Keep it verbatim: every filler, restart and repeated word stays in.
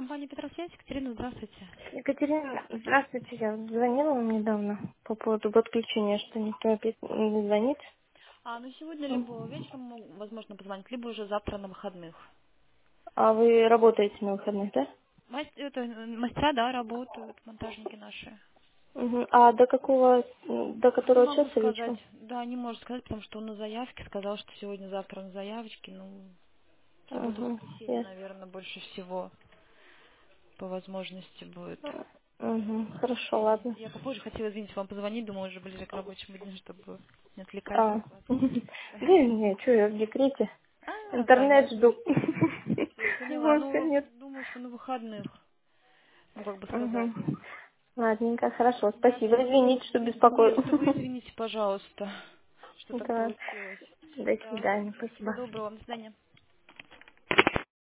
компания Петросвязь. Екатерина, здравствуйте. Екатерина, здравствуйте. Я звонила вам недавно по поводу подключения, что никто опять не звонит. А, ну сегодня либо М. вечером, могу, возможно, позвонить, либо уже завтра на выходных. А вы работаете на выходных, да? Мас- это, э, мастера, да, работают, монтажники наши. Мгм. А до какого, м, до Не которого могу часа сказать, вечером? да, не может сказать, потому что он на заявке сказал, что сегодня-завтра на заявочке, ну, Угу. суббота-воскресенье, Ясно. наверное, больше всего по возможности будет. Угу. Хорошо, Я, не- ладно. я попозже хотела, извините, вам позвонить, думаю, уже ближе к рабочему дню, чтобы не отвлекать А. от вас. Да нет, что, я в декрете. А, Интернет понятно. жду. Все, поняла. Вот, Ну, нет. думаю, что на выходных. Ну, как бы сказать. Угу. Ладненько, хорошо, спасибо. Ясно. Извините, что Нет, беспокою. это вы извините, пожалуйста, что так Да. получилось. До Так, свидания, всего спасибо. доброго. До свидания.